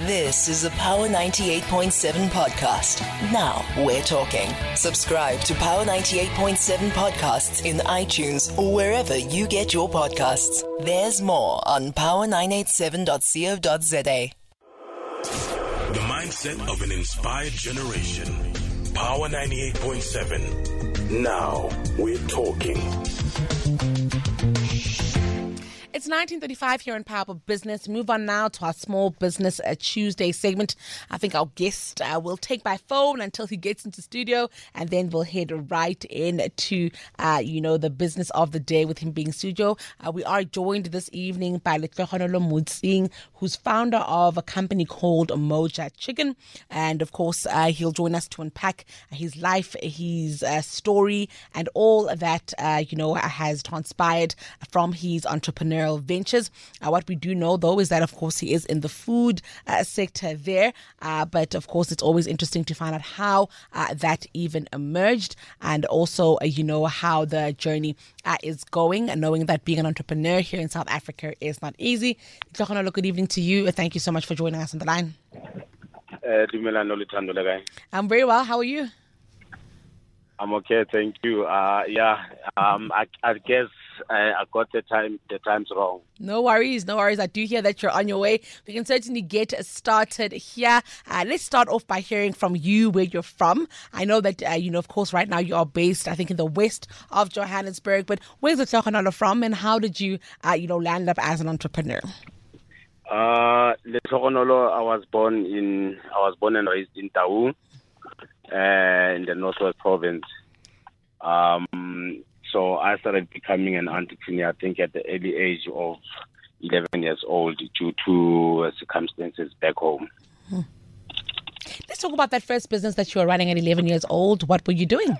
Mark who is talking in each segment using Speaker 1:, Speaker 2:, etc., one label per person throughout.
Speaker 1: This is a Power 98.7 podcast. Now we're talking. Subscribe to Power 98.7 podcasts in iTunes or wherever you get your podcasts. There's more on power987.co.za.
Speaker 2: The mindset of an inspired generation. Power 98.7. Now we're talking.
Speaker 3: It's 19:35 here in Power Business. Move on now to our Small Business Tuesday segment. I think our guest will take by phone until he gets into studio, and then we'll head right into, the business of the day with him being studio. We are joined this evening by Letlogonolo Motsing, who's founder of a company called Moja Chicken. And of course, he'll join us to unpack his life, his story, and all that, has transpired from his entrepreneurial ventures. What we do know, though, is that, of course, he is in the food sector there. But, of course, it's always interesting to find out how that even emerged, and also, how the journey is going, and knowing that being an entrepreneur here in South Africa is not easy. Good evening to you. Thank you so much for joining us on the line. I'm very well. How are you?
Speaker 4: I'm okay, thank you. I guess I got the times wrong.
Speaker 3: No worries. I do hear that you're on your way. We can certainly get started here. Let's start off by hearing from you where you're from. I know that, of course, right now you are based, I think, in the west of Johannesburg. But where's Letlogonolo from, and how did you, land up as an entrepreneur?
Speaker 4: Letlogonolo, I was born and raised in Taung, in the Northwest Province. So I started becoming an entrepreneur, I think, at the early age of 11 years old due to circumstances back home.
Speaker 3: Let's talk about that first business that you were running at 11 years old. What were you doing?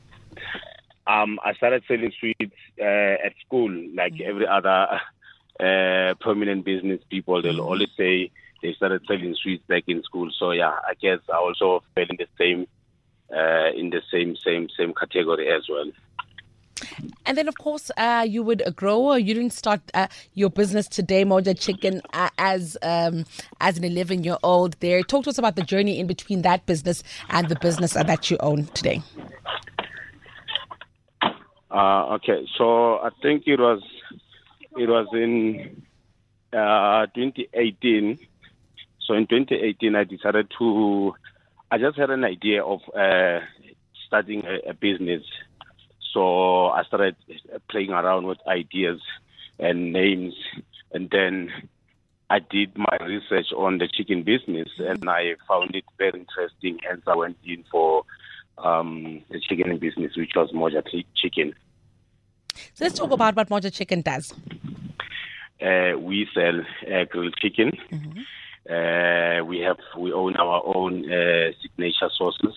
Speaker 4: I started selling sweets at school, like every other prominent business people. They'll always say they started selling sweets back in school. So yeah, I guess I also fell in the same category as well.
Speaker 3: And then, of course, you would grow. You didn't start your business today, Moja Chicken, as an 11-year-old. There, talk to us about the journey in between that business and the business that you own today.
Speaker 4: Okay, so I think it was in 2018. So in 2018, I just had an idea of starting a business. So I started playing around with ideas and names, and then I did my research on the chicken business, and I found it very interesting. Hence, I went in for the chicken business, which was Moja Chicken.
Speaker 3: So let's talk about what Moja Chicken does.
Speaker 4: We sell grilled chicken. Mm-hmm. We own our own signature sauces.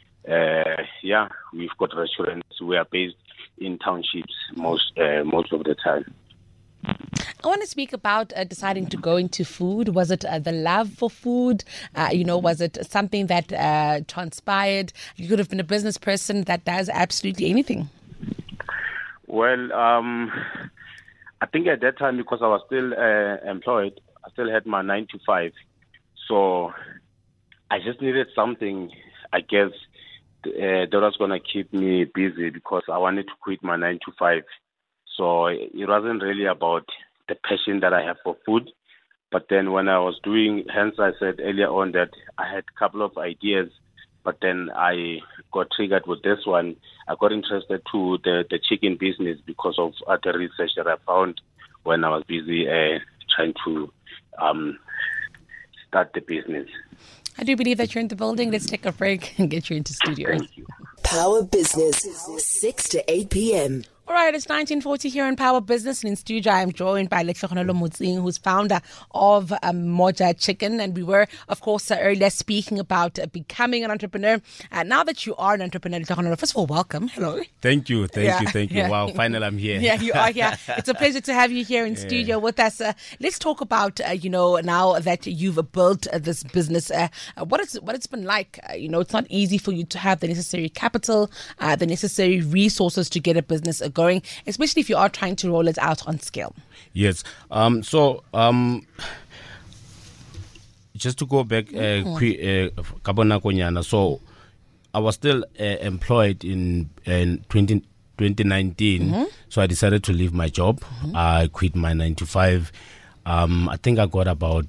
Speaker 4: We've got restaurants. We are based in townships most of the time.
Speaker 3: I want to speak about deciding to go into food. Was it the love for food? Was it something that transpired? You could have been a business person that does absolutely anything.
Speaker 4: Well, I think at that time, because I was still employed, I still had my 9 to 5. So I just needed something, I guess, that was going to keep me busy, because I wanted to quit my 9 to 5. So it wasn't really about the passion that I have for food. But then when I was hence I said earlier on that I had a couple of ideas, but then I got triggered with this one. I got interested to the chicken business because of the research that I found when I was busy trying to start the business.
Speaker 3: I do believe that you're in the building. Let's take a break and get you into studio.
Speaker 4: Thank you.
Speaker 1: Power Business, 6 to 8 p.m.
Speaker 3: All right, it's 19:40 here in Power Business, and in studio I'm joined by Letlogonolo Motsing, who's founder of Moja Chicken. And we were, of course, earlier speaking about becoming an entrepreneur. Now that you are an entrepreneur, Letlogonolo, first of all, welcome. Hello.
Speaker 5: Thank you. Yeah. Wow, finally I'm here.
Speaker 3: Yeah, you are here. It's a pleasure to have you here in studio with us. Let's talk about, now that you've built this business, what it's been like. It's not easy for you to have the necessary capital, the necessary resources to get a business going, especially if you are trying to roll it out on scale.
Speaker 5: Yes. just to go back, so I was still employed in 2019, so I decided to leave my job. I quit my 9 to 5. I think I got about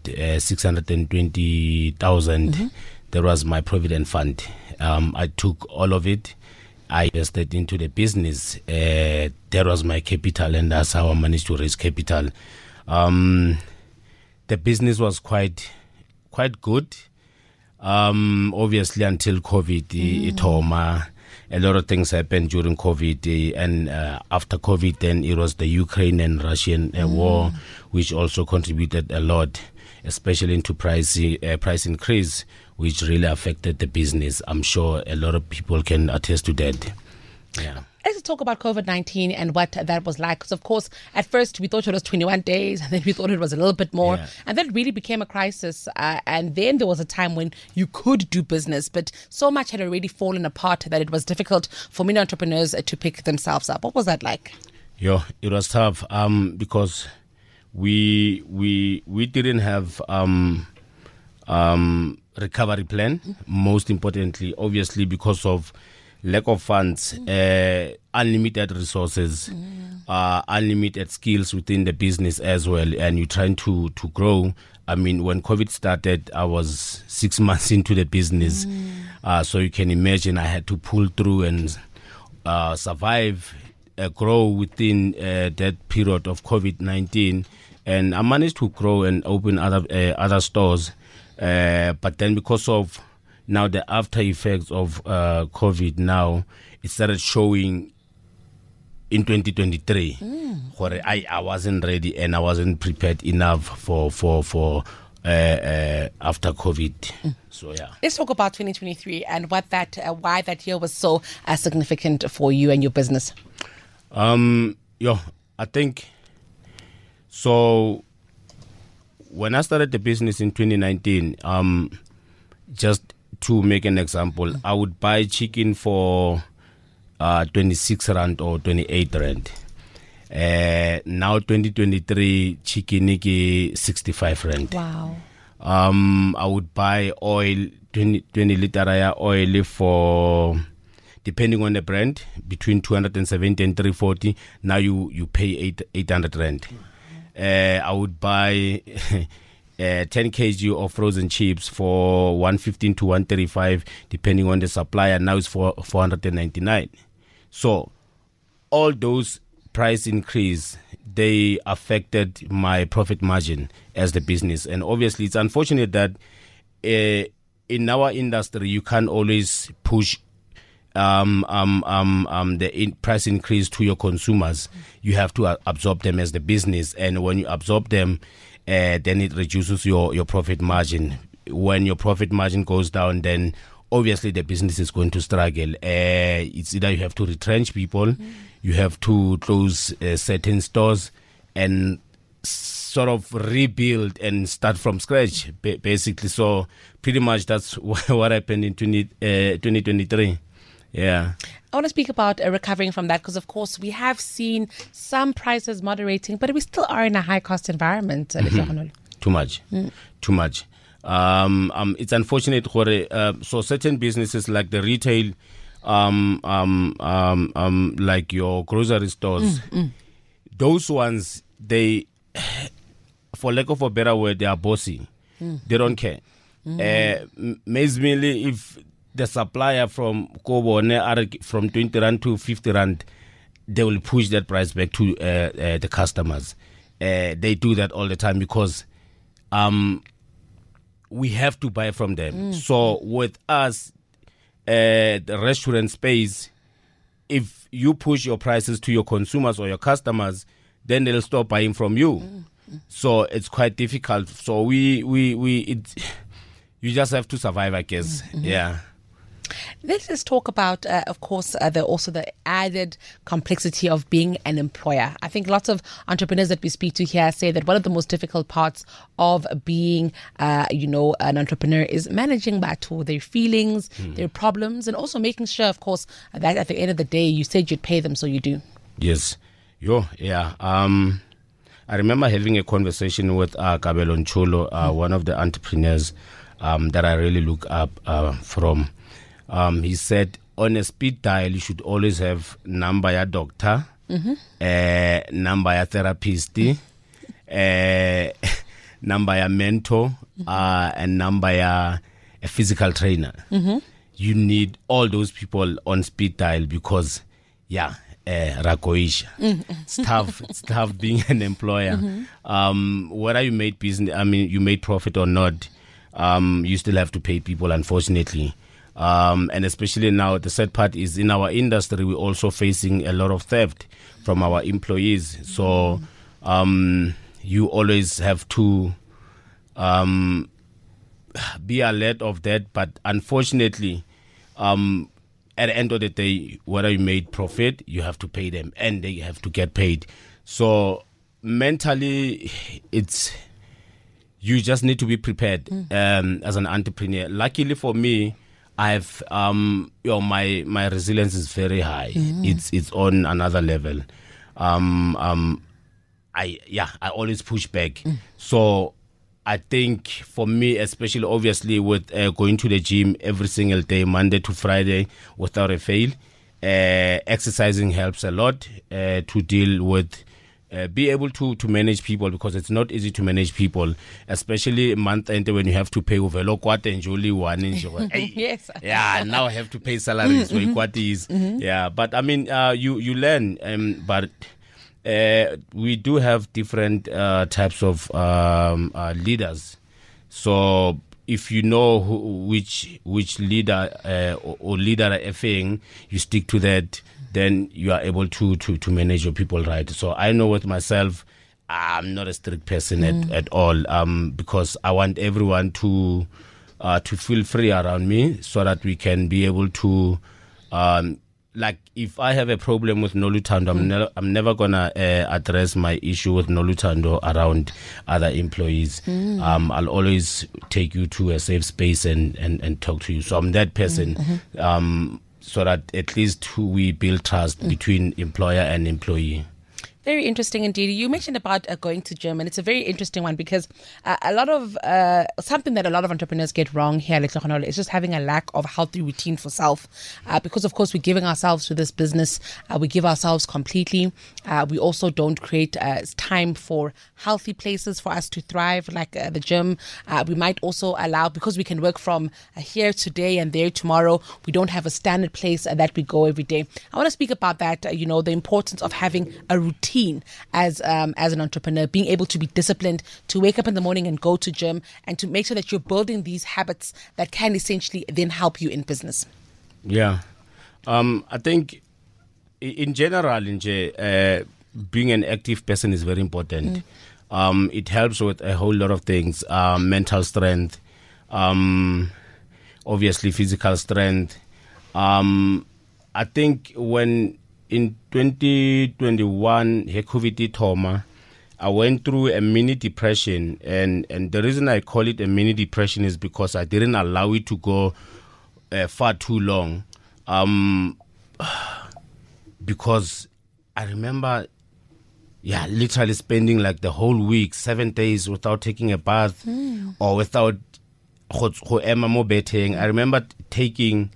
Speaker 5: 620,000. That was my provident fund. I took all of it. I invested into the business. That was my capital, and that's how I managed to raise capital. The business was quite good. Obviously, until COVID, a lot of things happened during COVID, and after COVID, then it was the Ukraine and Russian war, which also contributed a lot, especially into price increase, which really affected the business. I'm sure a lot of people can attest to that. Yeah.
Speaker 3: Let's talk about COVID-19 and what that was like. Because, of course, at first we thought it was 21 days, and then we thought it was a little bit more. Yeah. And then it really became a crisis. And then there was a time when you could do business, but so much had already fallen apart that it was difficult for many entrepreneurs to pick themselves up. What was that like?
Speaker 5: Yeah, it was tough because we didn't have recovery plan. Most importantly, obviously, because of lack of funds, unlimited resources, unlimited skills within the business as well, and you're trying to grow. I mean, when COVID started, I was 6 months into the business, so you can imagine I had to pull through and survive, grow within that period of COVID-19, and I managed to grow and open other stores, but then because of now the after effects of COVID, now it started showing in 2023. Where I wasn't ready and I wasn't prepared enough for after COVID. So yeah.
Speaker 3: Let's talk about 2023 and why that year was so significant for you and your business.
Speaker 5: I think so. When I started the business in 2019, just to make an example, I would buy chicken for 26 rand or 28 rand. Now 2023 chicken is 65 rand.
Speaker 3: Wow.
Speaker 5: I would buy oil, 20 liter oil for, depending on the brand, between 270 and 340. Now you pay 800 rand. I would buy 10 kg of frozen chips for 115 to 135, depending on the supplier. Now it's for 499. So all those price increase, they affected my profit margin as the business. And obviously it's unfortunate that in our industry, you can't always push the price increase to your consumers. You have to absorb them as the business. And when you absorb them, then it reduces your profit margin. When your profit margin goes down, then obviously the business is going to struggle. It's either you have to retrench people, you have to close certain stores and sort of rebuild and start from scratch, basically. So pretty much that's what happened in 2023. Yeah.
Speaker 3: I want to speak about recovering from that because, of course, we have seen some prices moderating, but we still are in a high-cost environment.
Speaker 5: Too much. Too much. It's unfortunate. So certain businesses like the retail, like your grocery stores, those ones, they, for lack of a better word, they are bossy. They don't care. Mainly if the supplier from Kobo from 20 rand to 50 rand, they will push that price back to the customers. They do that all the time because we have to buy from them. So with us, the restaurant space, if you push your prices to your consumers or your customers, then they'll stop buying from you. So it's quite difficult. So you just have to survive, I guess. Yeah.
Speaker 3: Let's just talk about, of course, the added complexity of being an employer. I think lots of entrepreneurs that we speak to here say that one of the most difficult parts of being, an entrepreneur is managing that to their feelings, their problems, and also making sure, of course, that at the end of the day, you said you'd pay them, so you do.
Speaker 5: Yes. Yeah. I remember having a conversation with Kabelo Nchulo, one of the entrepreneurs that I really look up from. He said, on a speed dial, you should always have number ya doctor, number ya therapist, number ya mentor, and number ya a physical trainer. You need all those people on speed dial because, Rakoisha. It's tough being an employer. Whether you made business, you made profit or not, you still have to pay people, unfortunately. And especially now, the sad part is in our industry, we're also facing a lot of theft from our employees. So you always have to be alert of that. But unfortunately, at the end of the day, whether you made profit, you have to pay them and they have to get paid. So mentally, you just need to be prepared as an entrepreneur. Luckily for me, I've my resilience is very high. It's on another level. I always push back. So I think for me, especially obviously with going to the gym every single day, Monday to Friday, without a fail, exercising helps a lot to deal with. Be able to manage people, because it's not easy to manage people, especially month end when you have to pay over and Julie one.
Speaker 3: Yes.
Speaker 5: Yeah, now I have to pay salaries. Yeah, but you learn. But we do have different types of leaders. So if you know which leader or leader are effing, you stick to that. Then you are able to manage your people right. So I know with myself, I'm not a strict person at all, because I want everyone to feel free around me, so that we can be able to, like if I have a problem with Noluthando, I'm never gonna address my issue with Noluthando around other employees. I'll always take you to a safe space and talk to you. So I'm that person. So that at least we build trust between employer and employee.
Speaker 3: Very interesting indeed. You mentioned about going to gym, and it's a very interesting one because a lot of something that a lot of entrepreneurs get wrong here is just having a lack of healthy routine for self. Because of course we're giving ourselves to this business, we give ourselves completely. We also don't create time for healthy places for us to thrive, like the gym. We might also allow, because we can work from here today and there tomorrow, we don't have a standard place that we go every day. I want to speak about that, the importance of having a routine as an entrepreneur, being able to be disciplined, to wake up in the morning and go to gym, and to make sure that you're building these habits that can essentially then help you in business.
Speaker 5: Yeah. I think in general, being an active person is very important. It helps with a whole lot of things, mental strength, obviously physical strength. I think when in 2021, COVID Thoma, I went through a mini depression, and the reason I call it a mini depression is because I didn't allow it to go far too long. Because I remember, literally spending like the whole week, 7 days without taking a bath or without I remember taking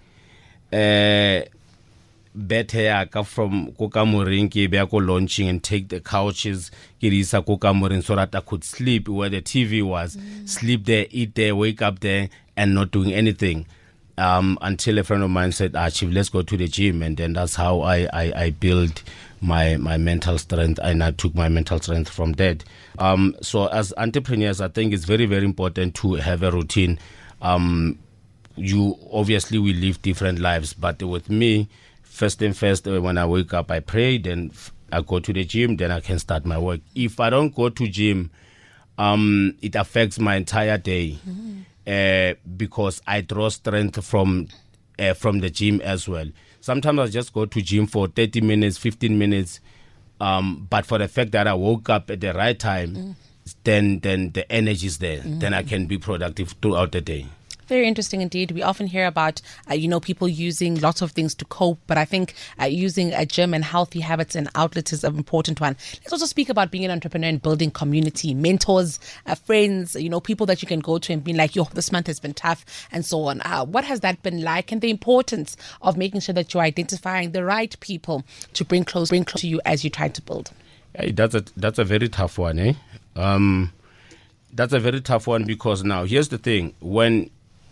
Speaker 5: bed from Kokamurin ke launching and take the couches Kokamurin so that I could sleep where the TV was, sleep there, eat there, wake up there, and not doing anything. Until a friend of mine said, Chief, let's go to the gym. And then that's how I built my mental strength, and I took my mental strength from that. So as entrepreneurs, I think it's very, very important to have a routine. You obviously will live different lives, but with me, first, when I wake up, I pray, then I go to the gym, then I can start my work. If I don't go to gym, it affects my entire day because I draw strength from the gym as well. Sometimes I just go to gym for 30 minutes, 15 minutes, but for the fact that I woke up at the right time, then the energy is there. Then I can be productive throughout the day.
Speaker 3: Very interesting indeed. We often hear about, people using lots of things to cope, but I think using a gym and healthy habits and outlets is an important one. Let's also speak about being an entrepreneur and building community, mentors, friends, people that you can go to and be like, yo, this month has been tough and so on. What has that been like, and the importance of making sure that you're identifying the right people to bring close to you as you try to build?
Speaker 5: Hey, that's a very tough one, eh? That's a very tough one because now here's the thing: when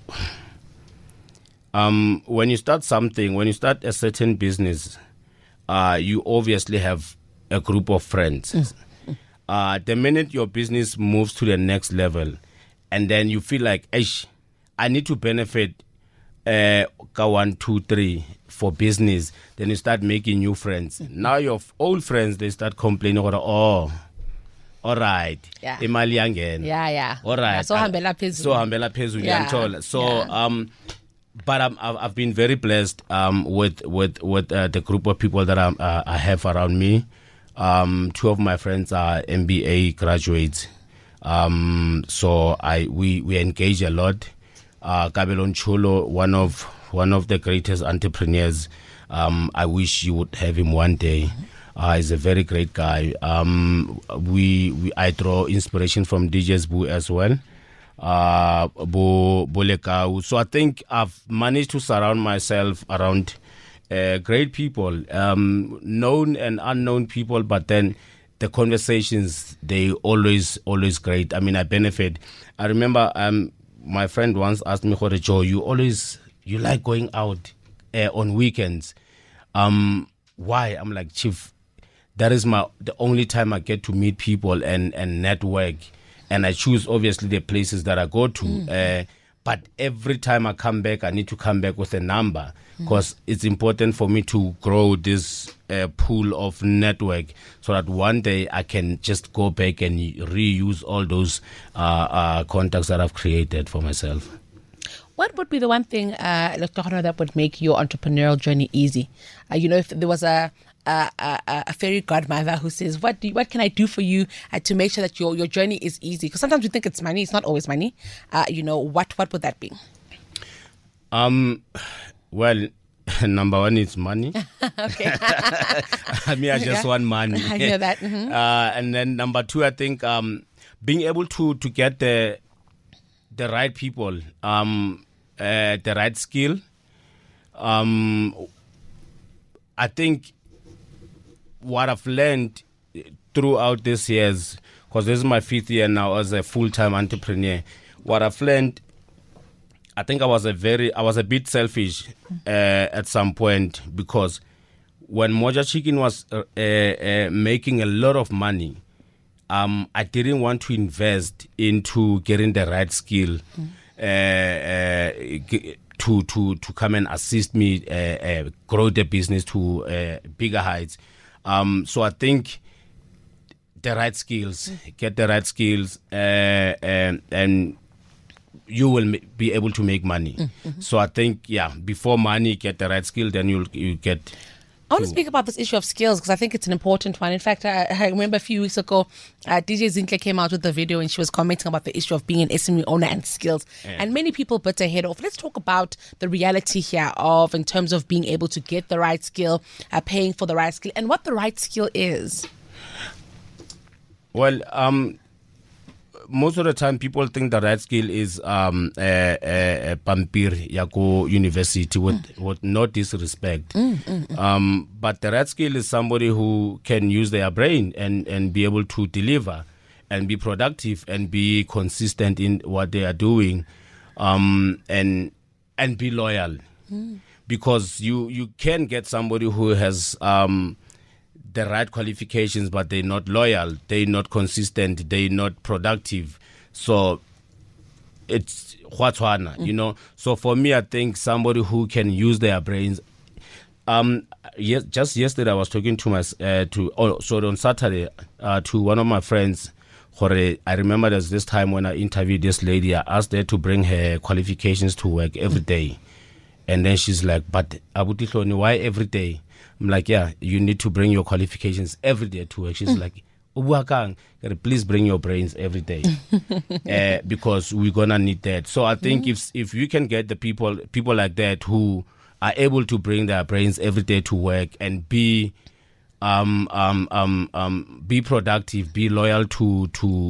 Speaker 5: you start something, when you start a certain business, you obviously have a group of friends. The minute your business moves to the next level, and then you feel like, I need to benefit 1, 2, 3 for business, then you start making new friends. Now your old friends, they start complaining, all right, imali yangena. All right,
Speaker 3: so hambela phezulu.
Speaker 5: So but I've been very blessed with the group of people that I have around me. 2 of my friends are MBA graduates, so we engage a lot. Kabelo Nchulo, one of the greatest entrepreneurs. I wish you would have him one day. He's a very great guy. I draw inspiration from DJ's Boo as well. Bolekau. So I think I've managed to surround myself around great people, known and unknown people, but then the conversations, they always great. I mean, I benefit. I remember my friend once asked me, Joe, you like going out on weekends. Why? I'm like, Chief, that is the only time I get to meet people and network. And I choose, obviously, the places that I go to. But every time I come back, I need to come back with a number because it's important for me to grow this pool of network so that one day I can just go back and reuse all those contacts that I've created for myself.
Speaker 3: What would be the one thing, that would make your entrepreneurial journey easy? If there was a fairy godmother who says, what can I do for you to make sure that your journey is easy? Because sometimes we think it's money. It's not always money. What would that be?
Speaker 5: Well, number one is money.
Speaker 3: Okay.
Speaker 5: I just want money.
Speaker 3: I hear that. Mm-hmm.
Speaker 5: And then number 2, I think being able to get the right people, the right skill. I think what I've learned throughout these years, because this is my 5th year now as a full-time entrepreneur, what I've learned, I think I was a bit selfish at some point, because when Moja Chicken was making a lot of money, I didn't want to invest into getting the right skill to come and assist me grow the business to bigger heights. So I think the right skills, get the right skills, and you will be able to make money. So I think, before money, get the right skill, then you'll get.
Speaker 3: I want to speak about this issue of skills because I think it's an important one. In fact, I remember a few weeks ago, DJ Zinhle came out with a video and she was commenting about the issue of being an SME owner and skills. And many people bit their head off. Let's talk about the reality here in terms of being able to get the right skill, paying for the right skill, and what the right skill is.
Speaker 5: Well, most of the time people think the right skill is a pampir yako university with no disrespect. But the right skill is somebody who can use their brain and be able to deliver and be productive and be consistent in what they are doing, and be loyal. Because you can get somebody who has the right qualifications, but they're not loyal, they're not consistent, they're not productive. So it's what's So for me, I think somebody who can use their brains. Just yesterday, I was talking to on Saturday to one of my friends. I remember there's this time when I interviewed this lady. I asked her to bring her qualifications to work every day, and then she's like, "But Abutihloni, why every day?" I'm like, you need to bring your qualifications every day to work. She's like, please bring your brains every day because we're gonna need that. So I think if you can get the people like that who are able to bring their brains every day to work and be productive, be loyal to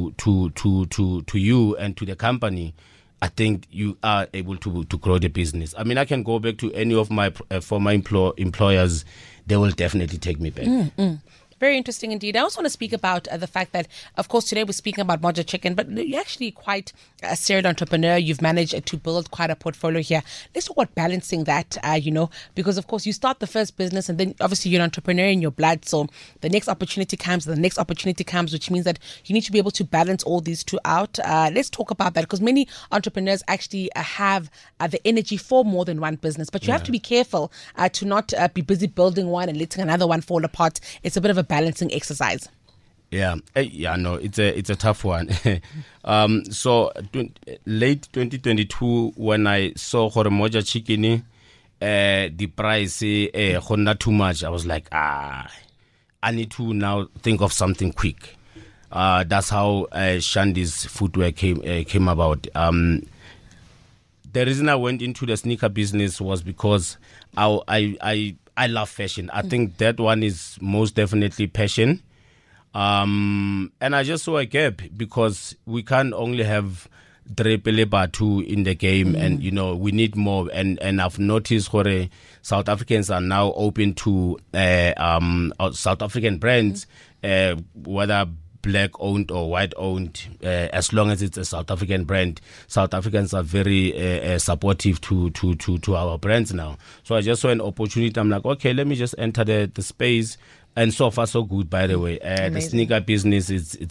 Speaker 5: you and to the company, I think you are able to grow the business. I mean, I can go back to any of my former employers; they will definitely take me back.
Speaker 3: Very interesting indeed. I also want to speak about the fact that, of course, today we're speaking about Moja Chicken, but you're actually quite a serial entrepreneur. You've managed to build quite a portfolio here. Let's talk about balancing that, because, of course, you start the first business and then obviously you're an entrepreneur in your blood. So the next opportunity comes, which means that you need to be able to balance all these two out. Let's talk about that because many entrepreneurs actually have the energy for more than one business, but you have to be careful to not be busy building one and letting another one fall apart. It's a bit of a balancing exercise.
Speaker 5: It's a tough one. So late 2022 when I saw Moja Chicken, the price not too much, I was like, I need to now think of something quick. That's how Shandy's footwear came about. The reason I went into the sneaker business was because I love fashion. I think that one is most definitely passion. And I just saw a gap because we can't only have Drepele Batu in the game and, we need more. And I've noticed where South Africans are now open to South African brands, whether black owned or white owned, as long as it's a South African brand. South Africans are very supportive to our brands now. So I just saw an opportunity. I'm like, okay, let me just enter the space. And so far so good, by the way. The sneaker business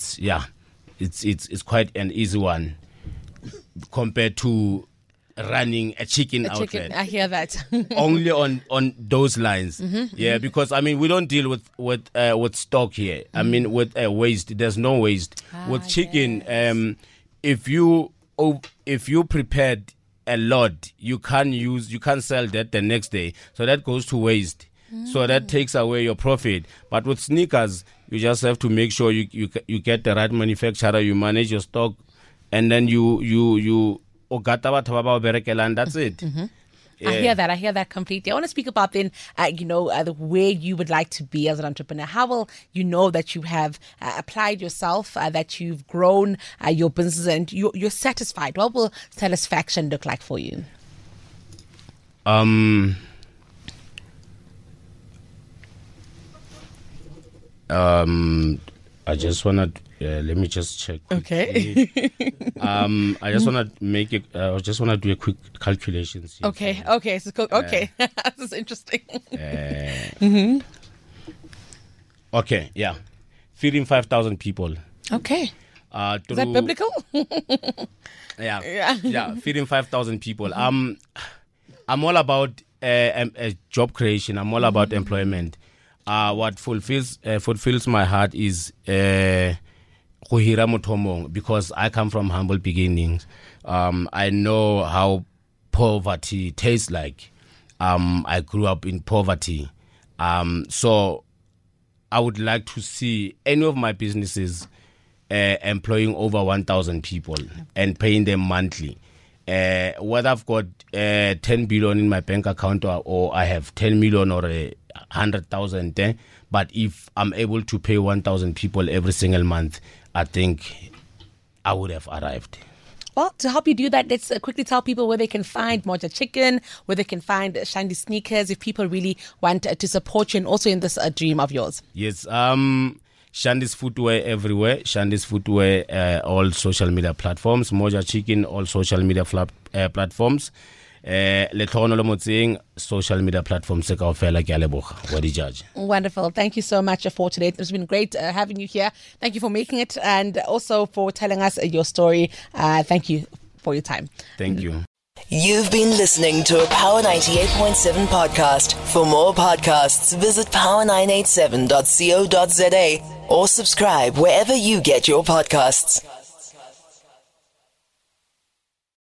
Speaker 5: it's quite an easy one compared to running a chicken outlet.
Speaker 3: I hear that.
Speaker 5: Only on those lines. Yeah, because I mean we don't deal with stock here. I mean with waste, there's no waste. With chicken, if you prepared a lot, you can't sell that the next day. So that goes to waste. So that takes away your profit. But with sneakers, you just have to make sure you get the right manufacturer, you manage your stock, and then you and that's it.
Speaker 3: Yeah. I hear that completely. I want to speak about then, where you would like to be as an entrepreneur. How will you know that you have applied yourself, that you've grown your business and you're satisfied? What will satisfaction look like for you?
Speaker 5: I just want to let me just check quickly.
Speaker 3: Okay.
Speaker 5: I just want to make it. I just want to do a quick calculation.
Speaker 3: Okay. So okay, this is interesting.
Speaker 5: Okay. Yeah, feeding 5,000 people.
Speaker 3: Okay. Is that biblical?
Speaker 5: Yeah. Feeding 5,000 people. I'm all about job creation. I'm all about employment. What fulfills my heart is Kuhira Mutomong, because I come from humble beginnings. I know how poverty tastes like. I grew up in poverty. So I would like to see any of my businesses employing over 1,000 people and paying them monthly. Whether I've got 10 billion in my bank account or I have 10 million or 100,000, but if I'm able to pay 1,000 people every single month, I think I would have arrived.
Speaker 3: Well, to help you do that, let's quickly tell people where they can find Moja Chicken, where they can find Shandy Sneakers, if people really want to support you and also in this dream of yours. Yes,
Speaker 5: Shandy's Footwear everywhere. Shandy's Footwear, all social media platforms. Moja Chicken, all social media platforms. Lethono lo motseng social media platforms se kaofela ke a leboga wa di judge.
Speaker 3: Wonderful. Thank you so much for today. It's been great having you here. Thank you for making it and also for telling us your story. Thank you for your time.
Speaker 5: Thank you.
Speaker 1: You've been listening to a Power 98.7 podcast. For more podcasts, visit power987.co.za or subscribe wherever you get your podcasts.